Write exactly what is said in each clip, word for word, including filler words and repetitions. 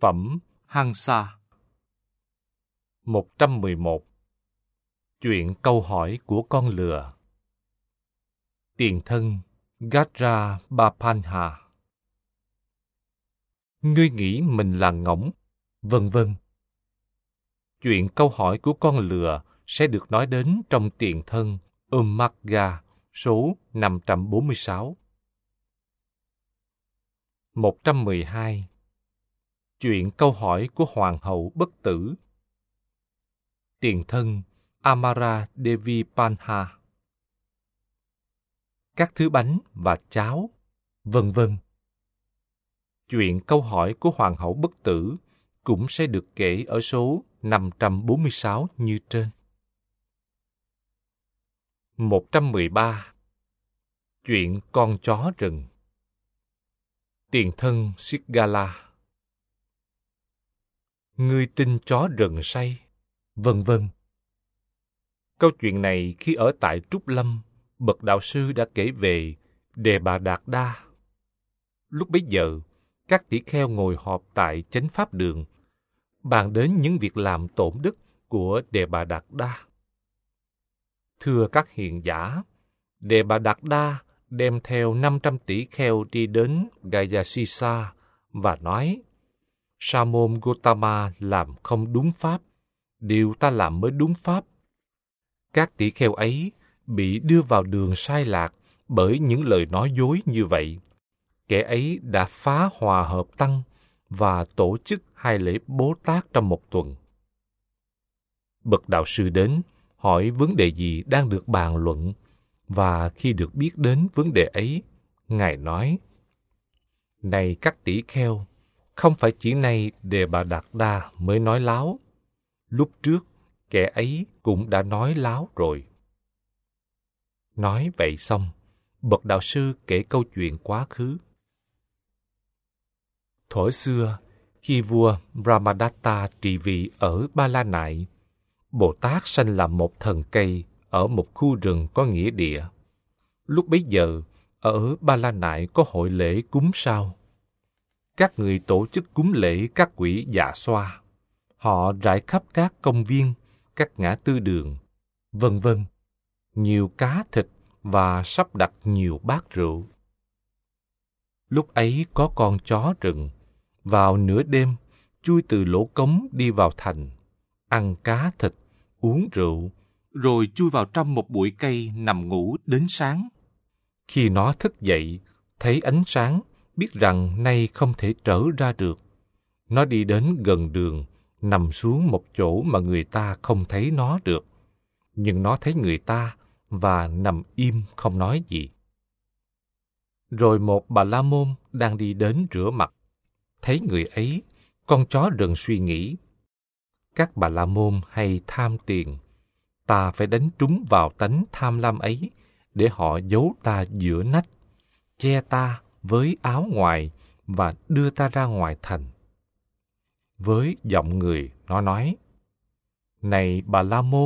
Phẩm Hansa. một trăm mười một. Chuyện câu hỏi của con lừa. Tiền thân Gajra Bapanha. Ngươi nghĩ mình là ngỗng, vân vân. Chuyện câu hỏi của con lừa sẽ được nói đến trong tiền thân Ummagga số năm trăm bốn mươi sáu. một trăm mười hai. Chuyện câu hỏi của Hoàng hậu bất tử. Tiền thân Amara Devi Panha. Các thứ bánh và cháo, vân vân. Chuyện câu hỏi của Hoàng hậu bất tử cũng sẽ được kể ở số năm trăm bốn mươi sáu như trên. một trăm mười ba. Chuyện con chó rừng. Tiền thân Sigala. Ngươi tin chó rừng say, vân vân. Câu chuyện này khi ở tại Trúc Lâm, bậc đạo sư đã kể về Đề Bà Đạt Đa. Lúc bấy giờ, các tỷ kheo ngồi họp tại Chánh Pháp Đường, bàn đến những việc làm tổn đức của Đề Bà Đạt Đa. Thưa các hiền giả, Đề Bà Đạt Đa đem theo năm trăm tỷ kheo đi đến Gayasisa và nói: Sa môn Gotama làm không đúng pháp, điều ta làm mới đúng pháp. Các tỷ kheo ấy bị đưa vào đường sai lạc bởi những lời nói dối như vậy. Kẻ ấy đã phá hòa hợp tăng và tổ chức hai lễ Bố Tát trong một tuần. Bậc đạo sư đến hỏi vấn đề gì đang được bàn luận, và khi được biết đến vấn đề ấy, Ngài nói: Này các tỷ kheo, không phải chỉ nay Đề Bà Đạt Đa mới nói láo. Lúc trước, kẻ ấy cũng đã nói láo rồi. Nói vậy xong, bậc đạo sư kể câu chuyện quá khứ. Thuở xưa, khi vua Brahmadatta trị vì ở Ba La Nại, Bồ Tát sanh làm một thần cây ở một khu rừng có nghĩa địa. Lúc bấy giờ, ở Ba La Nại có hội lễ cúng sao. Các người tổ chức cúng lễ các quỷ dạ xoa. Họ rải khắp các công viên, các ngã tư đường, vân vân, nhiều cá thịt và sắp đặt nhiều bát rượu. Lúc ấy có con chó rừng, vào nửa đêm, chui từ lỗ cống đi vào thành, ăn cá thịt, uống rượu, rồi chui vào trong một bụi cây nằm ngủ đến sáng. Khi nó thức dậy, thấy ánh sáng, biết rằng nay không thể trở ra được. Nó đi đến gần đường, nằm xuống một chỗ mà người ta không thấy nó được. Nhưng nó thấy người ta và nằm im không nói gì. Rồi một bà la môn đang đi đến rửa mặt. Thấy người ấy, con chó rừng suy nghĩ: Các bà la môn hay tham tiền, ta phải đánh trúng vào tánh tham lam ấy để họ giấu ta giữa nách, che ta với áo ngoài và đưa ta ra ngoài thành. Với giọng người, nó nói: Này bà la môn!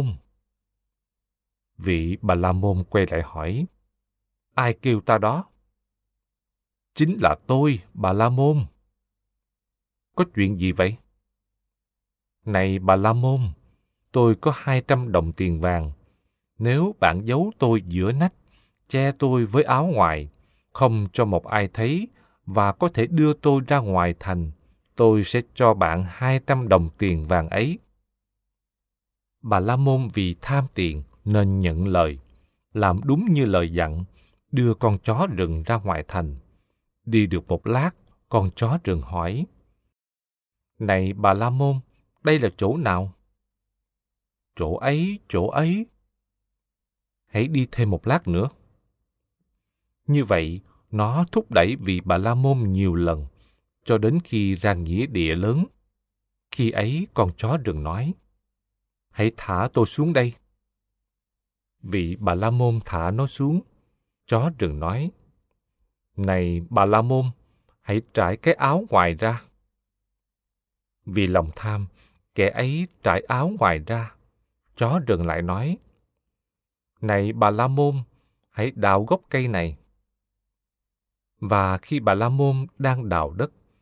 Vị bà la môn quay lại hỏi: Ai kêu ta đó? Chính là tôi, bà la môn. Có chuyện gì vậy? Này bà la môn, tôi có hai trăm đồng tiền vàng. Nếu bạn giấu tôi giữa nách, che tôi với áo ngoài, không cho một ai thấy và có thể đưa tôi ra ngoài thành, tôi sẽ cho bạn hai trăm đồng tiền vàng ấy. Bà la môn vì tham tiền nên nhận lời, làm đúng như lời dặn, đưa con chó rừng ra ngoài thành. Đi được một lát, con chó rừng hỏi: Này bà la môn, đây là chỗ nào? Chỗ ấy, chỗ ấy. Hãy đi thêm một lát nữa. Như vậy, nó thúc đẩy vị bà la môn nhiều lần, cho đến khi ra nghĩa địa lớn. Khi ấy, con chó rừng nói: Hãy thả tôi xuống đây. Vị bà la môn thả nó xuống. Chó rừng nói: Này bà la môn, hãy trải cái áo ngoài ra. Vì lòng tham, kẻ ấy trải áo ngoài ra. Chó rừng lại nói: Này bà la môn, hãy đào gốc cây này. Và khi bà la môn đang đào đất,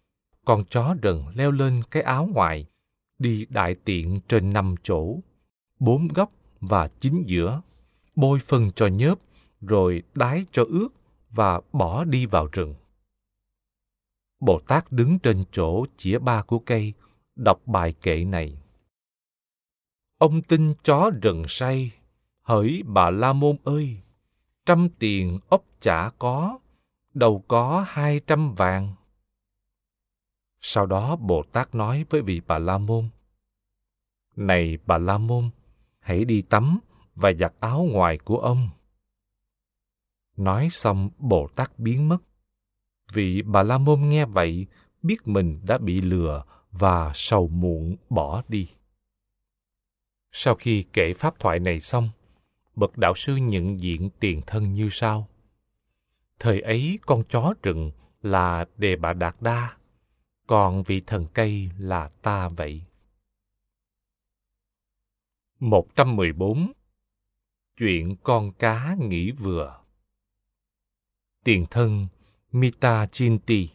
con chó rừng leo lên cái áo ngoài, đi đại tiện trên năm chỗ, bốn góc và chính giữa, bôi phân cho nhớp, rồi đái cho ướt và bỏ đi vào rừng. Bồ Tát đứng trên chỗ chĩa ba của cây, đọc bài kệ này. Ông tin chó rừng say, hỡi Bà La Môn ơi, trăm tiền ốc chả có, đâu có hai trăm vàng. Sau đó Bồ Tát nói với vị Bà La Môn, này Bà La Môn, hãy đi tắm và giặt áo ngoài của ông. Nói xong Bồ Tát biến mất. Vị Bà La Môn nghe vậy, biết mình đã bị lừa và sầu muộn bỏ đi. Sau khi kể pháp thoại này xong, bậc đạo sư nhận diện tiền thân như sau. Thời ấy con chó rừng là Đề Bà Đạt Đa, còn vị thần cây là ta vậy. một trăm mười bốn. Chuyện con cá nghĩ vừa. Tiền thân Mita Chinti.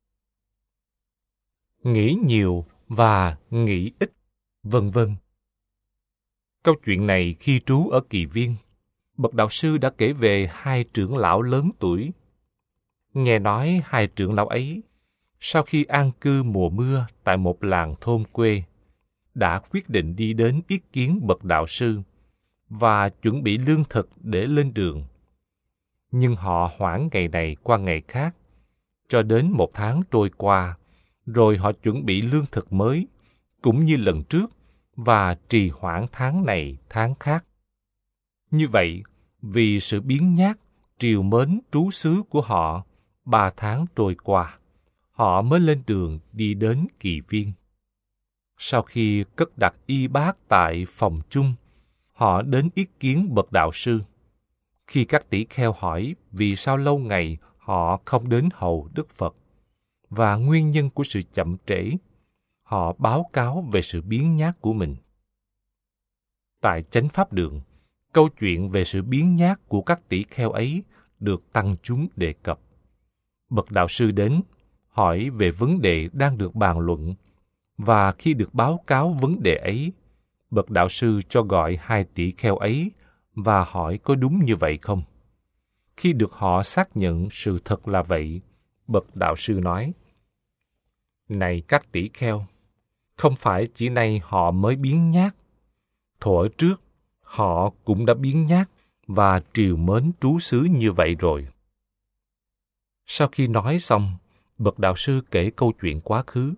Nghĩ nhiều và nghĩ ít, vân vân. Câu chuyện này khi trú ở Kỳ Viên, bậc đạo sư đã kể về hai trưởng lão lớn tuổi. Nghe nói hai trưởng lão ấy, sau khi an cư mùa mưa tại một làng thôn quê, đã quyết định đi đến yết kiến bậc đạo sư và chuẩn bị lương thực để lên đường. Nhưng họ hoãn ngày này qua ngày khác, cho đến một tháng trôi qua, rồi họ chuẩn bị lương thực mới, cũng như lần trước, và trì hoãn tháng này tháng khác. Như vậy, vì sự biếng nhác, trìu mến trú xứ của họ, ba tháng trôi qua, họ mới lên đường đi đến Kỳ Viên. Sau khi cất đặt y bát tại phòng chung, họ đến yết kiến bậc đạo sư. Khi các tỷ kheo hỏi vì sao lâu ngày họ không đến hầu Đức Phật và nguyên nhân của sự chậm trễ, họ báo cáo về sự biếng nhác của mình. Tại Chánh Pháp Đường, câu chuyện về sự biếng nhác của các tỷ kheo ấy được tăng chúng đề cập. Bậc đạo sư đến, hỏi về vấn đề đang được bàn luận, và khi được báo cáo vấn đề ấy, bậc đạo sư cho gọi hai tỷ kheo ấy và hỏi có đúng như vậy không. Khi được họ xác nhận sự thật là vậy, bậc đạo sư nói, này các tỷ kheo, không phải chỉ nay họ mới biếng nhác. Thuở trước, họ cũng đã biếng nhác và trìu mến trú xứ như vậy rồi. Sau khi nói xong, bậc đạo sư kể câu chuyện quá khứ.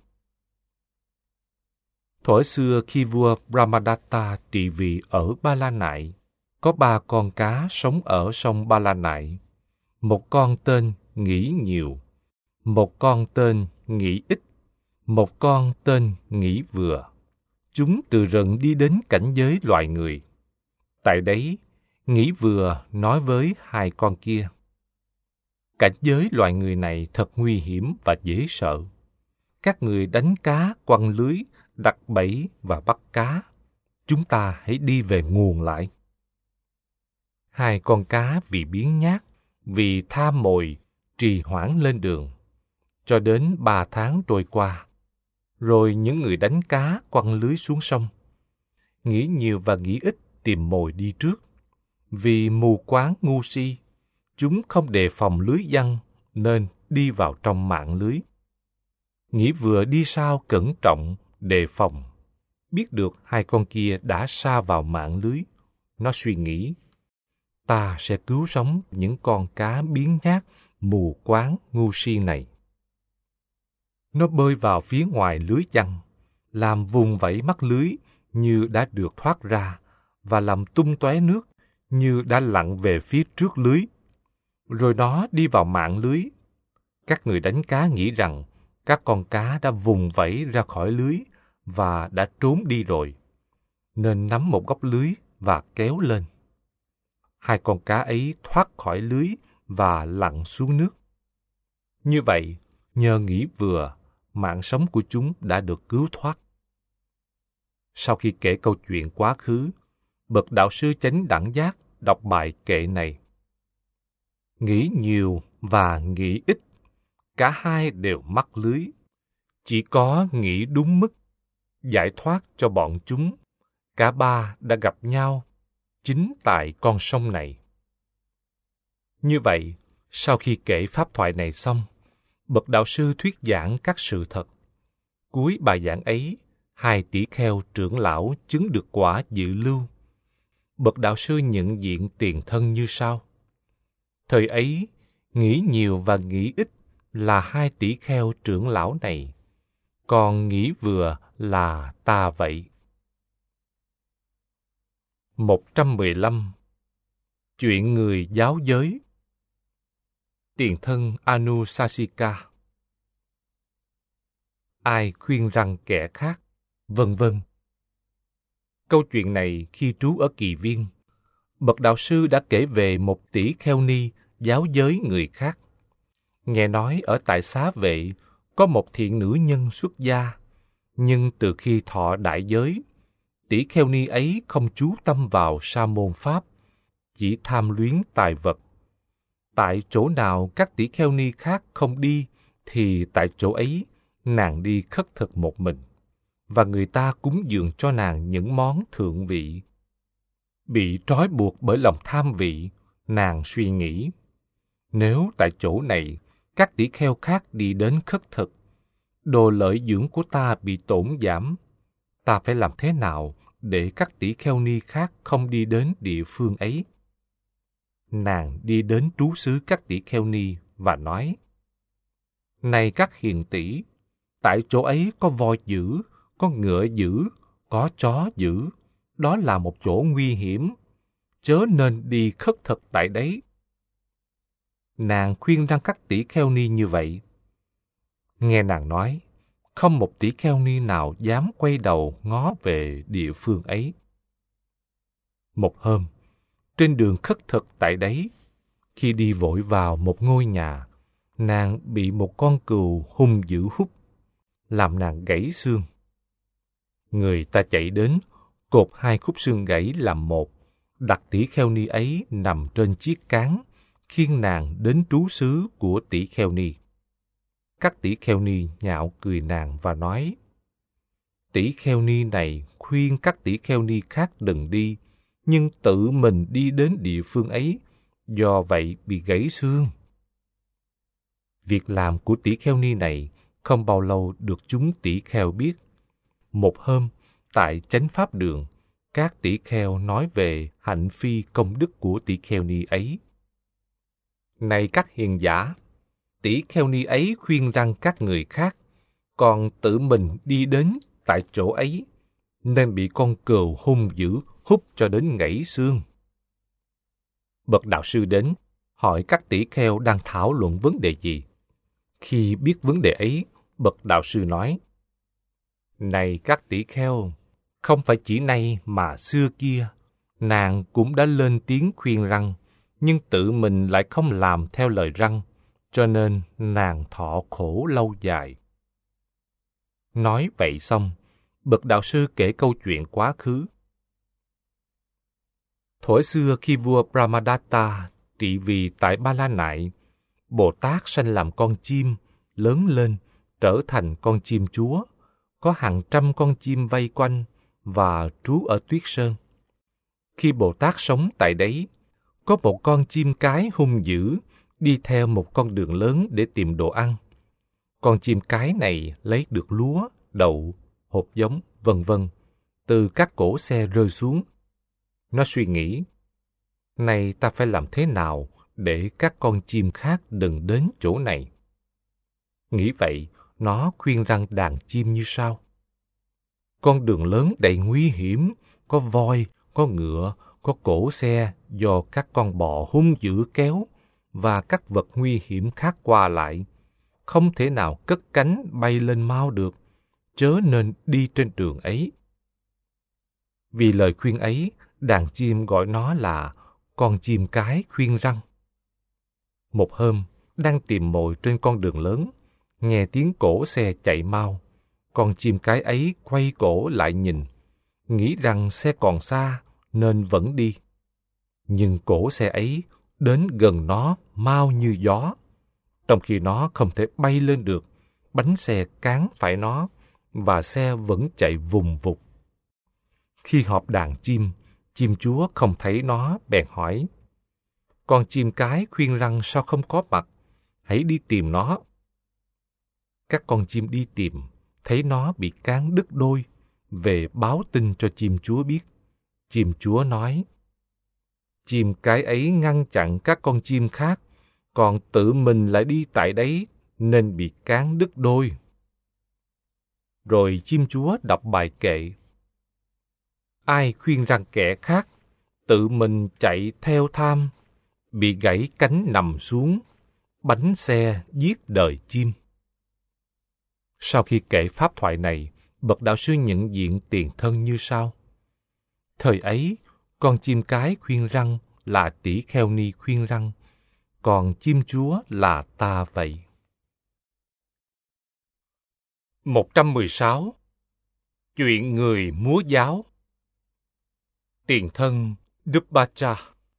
Thuở xưa khi vua Brahmadatta trị vì ở Ba La Nại, có ba con cá sống ở sông Ba La Nại. Một con tên Nghĩ Nhiều, một con tên Nghĩ Ít, một con tên Nghĩ Vừa. Chúng từ rừng đi đến cảnh giới loài người. Tại đấy, Nghĩ Vừa nói với hai con kia, cảnh giới loài người này thật nguy hiểm và dễ sợ. Các người đánh cá, quăng lưới, đặt bẫy và bắt cá. Chúng ta hãy đi về nguồn lại. Hai con cá vì biếng nhác, vì tham mồi, trì hoãn lên đường. Cho đến ba tháng trôi qua, rồi những người đánh cá quăng lưới xuống sông. Nghĩ nhiều và nghĩ ít tìm mồi đi trước. Vì mù quáng ngu si, chúng không đề phòng lưới giăng nên đi vào trong mạng lưới. Nghĩ Vừa đi sau cẩn trọng, đề phòng. Biết được hai con kia đã sa vào mạng lưới, nó suy nghĩ, ta sẽ cứu sống những con cá biếng nhác, mù quáng, ngu si này. Nó bơi vào phía ngoài lưới giăng, làm vùng vẫy mắt lưới như đã được thoát ra và làm tung tóe nước như đã lặn về phía trước lưới. Rồi nó đi vào mạng lưới. Các người đánh cá nghĩ rằng các con cá đã vùng vẫy ra khỏi lưới và đã trốn đi rồi, nên nắm một góc lưới và kéo lên. Hai con cá ấy thoát khỏi lưới và lặn xuống nước. Như vậy, nhờ Nghĩ Vừa, mạng sống của chúng đã được cứu thoát. Sau khi kể câu chuyện quá khứ, bậc đạo sư Chánh Đẳng Giác đọc bài kệ này. Nghĩ nhiều và nghĩ ít, cả hai đều mắc lưới. Chỉ có nghĩ đúng mức, giải thoát cho bọn chúng, cả ba đã gặp nhau chính tại con sông này. Như vậy, sau khi kể pháp thoại này xong, bậc đạo sư thuyết giảng các sự thật. Cuối bài giảng ấy, hai tỷ kheo trưởng lão chứng được quả dự lưu. Bậc đạo sư nhận diện tiền thân như sau. Thời ấy, nghĩ nhiều và nghĩ ít là hai tỷ kheo trưởng lão này, còn nghĩ vừa là ta vậy. một trăm mười lăm. Chuyện người giáo giới. Tiền thân Anusasika. Ai khuyên răn kẻ khác, vân vân. Câu chuyện này khi trú ở Kỳ Viên, bậc đạo sư đã kể về một tỷ kheo ni giáo giới người khác. Nghe nói ở tại Xá Vệ có một thiện nữ nhân xuất gia, nhưng từ khi thọ đại giới, tỷ kheo ni ấy không chú tâm vào sa môn pháp, chỉ tham luyến tài vật. Tại chỗ nào các tỷ kheo ni khác không đi, thì tại chỗ ấy nàng đi khất thực một mình, và người ta cúng dường cho nàng những món thượng vị. Bị trói buộc bởi lòng tham vị, nàng suy nghĩ, nếu tại chỗ này các tỷ kheo khác đi đến khất thực, đồ lợi dưỡng của ta bị tổn giảm, ta phải làm thế nào để các tỷ kheo ni khác không đi đến địa phương ấy? Nàng đi đến trú xứ các tỷ kheo ni và nói, này các hiền tỷ, tại chỗ ấy có voi dữ, có ngựa dữ, có chó dữ, đó là một chỗ nguy hiểm, chớ nên đi khất thực tại đấy. Nàng khuyên răn các tỷ kheo ni như vậy. Nghe nàng nói, không một tỷ kheo ni nào dám quay đầu ngó về địa phương ấy. Một hôm, trên đường khất thực tại đấy, khi đi vội vào một ngôi nhà, nàng bị một con cừu hung dữ hút, làm nàng gãy xương. Người ta chạy đến, cột hai khúc xương gãy làm một, đặt tỷ kheo ni ấy nằm trên chiếc cán, khiêng nàng đến trú xứ của tỷ kheo ni. Các tỷ kheo ni nhạo cười nàng và nói, tỷ kheo ni này khuyên các tỷ kheo ni khác đừng đi, nhưng tự mình đi đến địa phương ấy, do vậy bị gãy xương. Việc làm của tỷ kheo ni này không bao lâu được chúng tỷ kheo biết. Một hôm, tại chánh pháp đường, các tỷ kheo nói về hạnh phi công đức của tỷ kheo ni ấy. Này các hiền giả, tỷ kheo ni ấy khuyên răn các người khác, còn tự mình đi đến tại chỗ ấy, nên bị con cừu hung dữ hút cho đến gãy xương. Bậc đạo sư đến, hỏi các tỷ kheo đang thảo luận vấn đề gì. Khi biết vấn đề ấy, bậc đạo sư nói, này các tỷ kheo, không phải chỉ nay mà xưa kia, nàng cũng đã lên tiếng khuyên răn, nhưng tự mình lại không làm theo lời răn, cho nên nàng thọ khổ lâu dài. Nói vậy xong, bậc đạo sư kể câu chuyện quá khứ. Thuở xưa khi vua Brahmadatta trị vì tại Ba La Nại, Bồ Tát sanh làm con chim, lớn lên, trở thành con chim chúa, có hàng trăm con chim vây quanh và trú ở Tuyết Sơn. Khi Bồ Tát sống tại đấy, có một con chim cái hung dữ đi theo một con đường lớn để tìm đồ ăn. Con chim cái này lấy được lúa, đậu, hột giống, vân vân từ các cỗ xe rơi xuống. Nó suy nghĩ, này ta phải làm thế nào để các con chim khác đừng đến chỗ này? Nghĩ vậy, nó khuyên răn đàn chim như sau. Con đường lớn đầy nguy hiểm, có voi, có ngựa, có cỗ xe do các con bò hung dữ kéo và các vật nguy hiểm khác qua lại. Không thể nào cất cánh bay lên mau được, chớ nên đi trên đường ấy. Vì lời khuyên ấy, đàn chim gọi nó là con chim cái khuyên răn. Một hôm, đang tìm mồi trên con đường lớn, nghe tiếng cỗ xe chạy mau, con chim cái ấy quay cổ lại nhìn, nghĩ rằng xe còn xa nên vẫn đi. Nhưng cỗ xe ấy đến gần nó mau như gió, trong khi nó không thể bay lên được, bánh xe cán phải nó, và xe vẫn chạy vùng vụt. Khi họp đàn chim, chim chúa không thấy nó, bèn hỏi: con chim cái khuyên răng sao không có mặt? Hãy đi tìm nó. Các con chim đi tìm, thấy nó bị cán đứt đôi, về báo tin cho chim chúa biết. Chim chúa nói: chim cái ấy ngăn chặn các con chim khác, còn tự mình lại đi tại đấy, nên bị cán đứt đôi. Rồi chim chúa đọc bài kệ: ai khuyên răng kẻ khác, tự mình chạy theo tham, bị gãy cánh nằm xuống, bánh xe giết đời chim. Sau khi kể pháp thoại này, bậc đạo sư nhận diện tiền thân như sau: thời ấy, con chim cái khuyên răng là tỷ kheo ni khuyên răng, còn chim chúa là ta vậy. một trăm mười sáu. Chuyện người múa giáo. Tiền thân Dubbacha.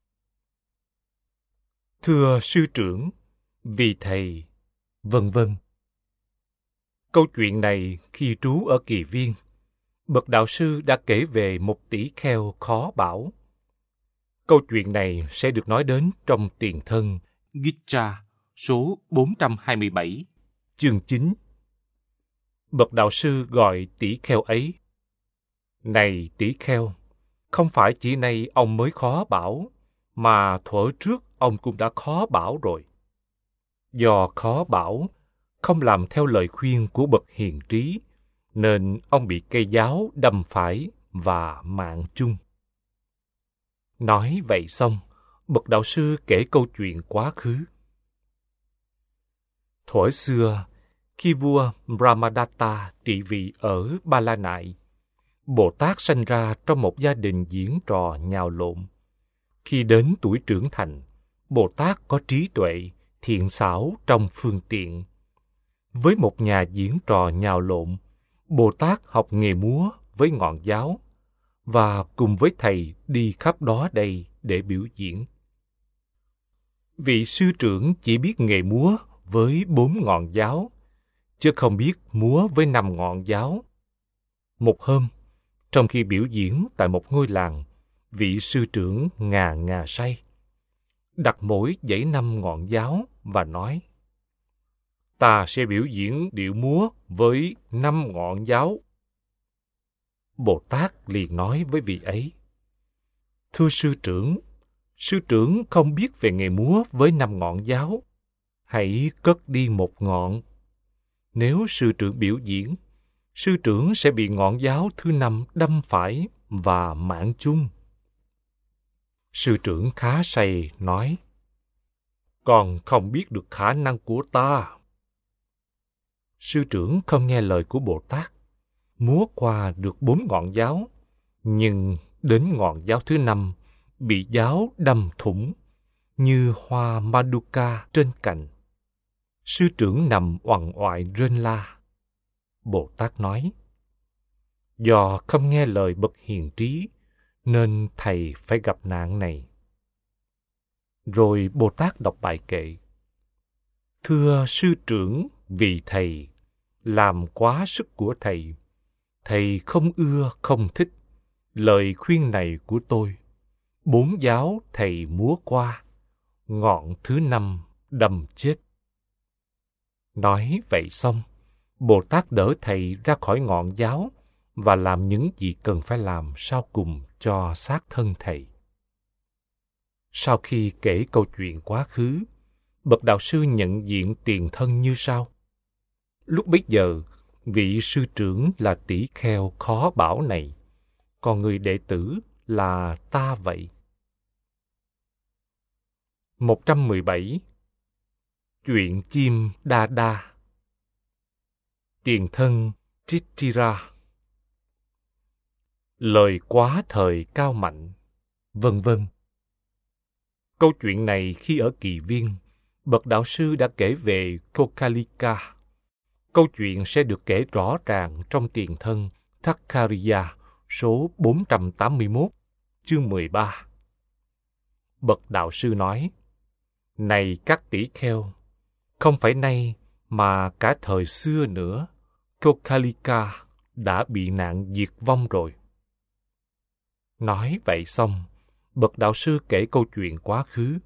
Thưa sư trưởng, vì thầy, vân vân. Câu chuyện này khi trú ở Kỳ Viên, bậc đạo sư đã kể về một tỷ kheo khó bảo. Câu chuyện này sẽ được nói đến trong tiền thân Gita số bốn trăm hai mươi bảy, chương chín. Bậc đạo sư gọi tỷ kheo ấy: này tỷ kheo, không phải chỉ nay ông mới khó bảo, mà thuở trước ông cũng đã khó bảo rồi. Do khó bảo, không làm theo lời khuyên của bậc hiền trí, nên ông bị cây giáo đâm phải và mạng chung. Nói vậy xong, bậc đạo sư kể câu chuyện quá khứ. Thuở xưa, khi vua Brahmadatta trị vì ở Ba La Nại, Bồ Tát sanh ra trong một gia đình diễn trò nhào lộn. Khi đến tuổi trưởng thành, Bồ Tát có trí tuệ, thiện xảo trong phương tiện. Với một nhà diễn trò nhào lộn, Bồ Tát học nghề múa với ngọn giáo, và cùng với thầy đi khắp đó đây để biểu diễn. Vị sư trưởng chỉ biết nghề múa với bốn ngọn giáo, chứ không biết múa với năm ngọn giáo. Một hôm, trong khi biểu diễn tại một ngôi làng, vị sư trưởng ngà ngà say, đặt mỗi dãy năm ngọn giáo và nói: ta sẽ biểu diễn điệu múa với năm ngọn giáo. Bồ Tát liền nói với vị ấy: thưa sư trưởng, sư trưởng không biết về nghề múa với năm ngọn giáo, hãy cất đi một ngọn. Nếu sư trưởng biểu diễn, sư trưởng sẽ bị ngọn giáo thứ năm đâm phải và mạng chung. Sư trưởng khá say nói: con không biết được khả năng của ta. Sư trưởng không nghe lời của Bồ Tát, múa qua được bốn ngọn giáo, nhưng đến ngọn giáo thứ năm bị giáo đâm thủng như hoa Maduka trên cành. Sư trưởng nằm oằn oại rên la. Bồ Tát nói: do không nghe lời bậc hiền trí, nên thầy phải gặp nạn này. Rồi Bồ Tát đọc bài kệ: thưa sư trưởng, vì thầy, làm quá sức của thầy, thầy không ưa không thích lời khuyên này của tôi. Bốn giáo thầy múa qua, ngọn thứ năm đâm chết. Nói vậy xong, Bồ Tát đỡ thầy ra khỏi ngọn giáo và làm những gì cần phải làm sau cùng cho xác thân thầy. Sau khi kể câu chuyện quá khứ, bậc đạo sư nhận diện tiền thân như sau. Lúc bấy giờ, vị sư trưởng là tỷ kheo khó bảo này, còn người đệ tử là ta vậy. một trăm mười bảy. Chuyện chim đa đa. Tiền thân Titira. Lời quá thời cao mạnh, vân vân. Câu chuyện này khi ở Kỳ Viên, bậc đạo sư đã kể về Kokalika. Câu chuyện sẽ được kể rõ ràng trong tiền thân Thakkariya số bốn trăm tám mươi mốt, chương mười ba. Bậc đạo sư nói: này các tỷ kheo, không phải nay mà cả thời xưa nữa, Kokalika đã bị nạn diệt vong rồi. Nói vậy xong, bậc đạo sư kể câu chuyện quá khứ.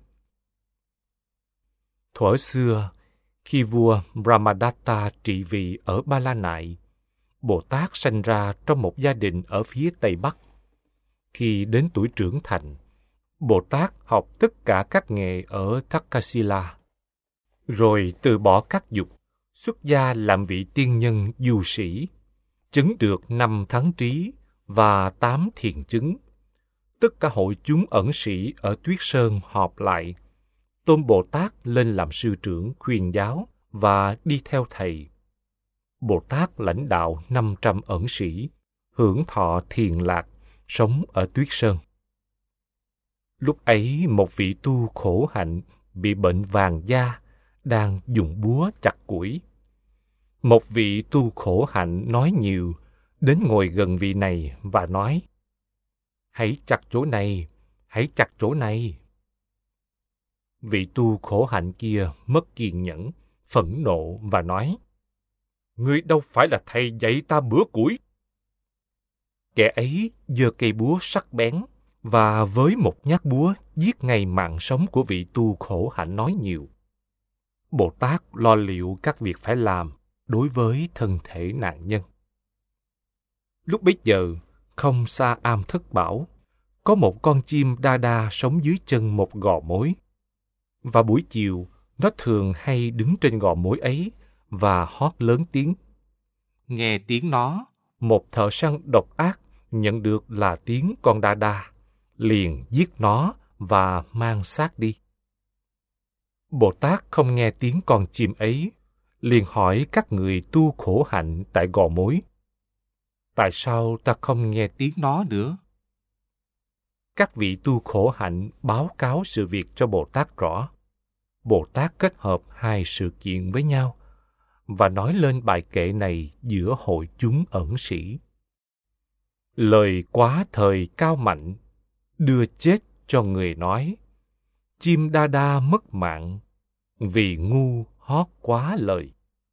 Thuở xưa, khi vua Brahmadatta trị vì ở Ba La Nại, Bồ Tát sanh ra trong một gia đình ở phía Tây Bắc. Khi đến tuổi trưởng thành, Bồ Tát học tất cả các nghề ở Takasila, rồi từ bỏ các dục, xuất gia làm vị tiên nhân du sĩ, chứng được năm thắng trí và tám thiền chứng. Tất cả hội chúng ẩn sĩ ở Tuyết Sơn họp lại, tôn Bồ Tát lên làm sư trưởng khuyên giáo và đi theo thầy. Bồ Tát lãnh đạo năm trăm ẩn sĩ, hưởng thọ thiền lạc, sống ở Tuyết Sơn. Lúc ấy một vị tu khổ hạnh bị bệnh vàng da, đang dùng búa chặt củi. Một vị tu khổ hạnh nói nhiều, đến ngồi gần vị này và nói: "Hãy chặt chỗ này, hãy chặt chỗ này." Vị tu khổ hạnh kia mất kiên nhẫn, phẫn nộ và nói: "Ngươi đâu phải là thầy dạy ta bữa củi." Kẻ ấy giơ cây búa sắc bén và với một nhát búa giết ngay mạng sống của vị tu khổ hạnh nói nhiều. Bồ Tát lo liệu các việc phải làm đối với thân thể nạn nhân. Lúc bấy giờ, không xa Am Thất Bảo, có một con chim đa đa sống dưới chân một gò mối. Và buổi chiều, nó thường hay đứng trên gò mối ấy và hót lớn tiếng. Nghe tiếng nó, một thợ săn độc ác nhận được là tiếng con đa đa, liền giết nó và mang xác đi. Bồ Tát không nghe tiếng con chim ấy, liền hỏi các người tu khổ hạnh tại gò mối: "Tại sao ta không nghe tiếng nó nữa?" Các vị tu khổ hạnh báo cáo sự việc cho Bồ Tát rõ. Bồ Tát kết hợp hai sự kiện với nhau và nói lên bài kệ này giữa hội chúng ẩn sĩ. Lời quá thời cao mạnh, đưa chết cho người nói. Chim đa đa mất mạng, vì ngu hót quá lời.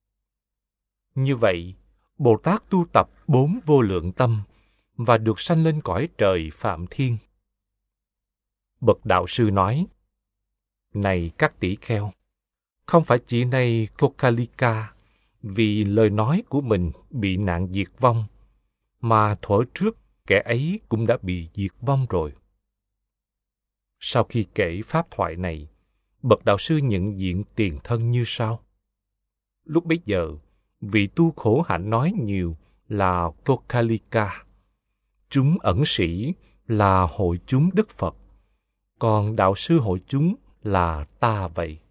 Như vậy, Bồ Tát tu tập bốn vô lượng tâm và được sanh lên cõi trời Phạm Thiên. Bậc đạo sư nói: "Này các tỷ kheo, không phải chỉ nay Kokalika vì lời nói của mình bị nạn diệt vong, mà thuở trước kẻ ấy cũng đã bị diệt vong rồi." Sau khi kể pháp thoại này, bậc đạo sư nhận diện tiền thân như sau. Lúc bấy giờ, vị tu khổ hạnh nói nhiều là Kokalika, chúng ẩn sĩ là hội chúng Đức Phật, còn đạo sư hội chúng là ta vậy.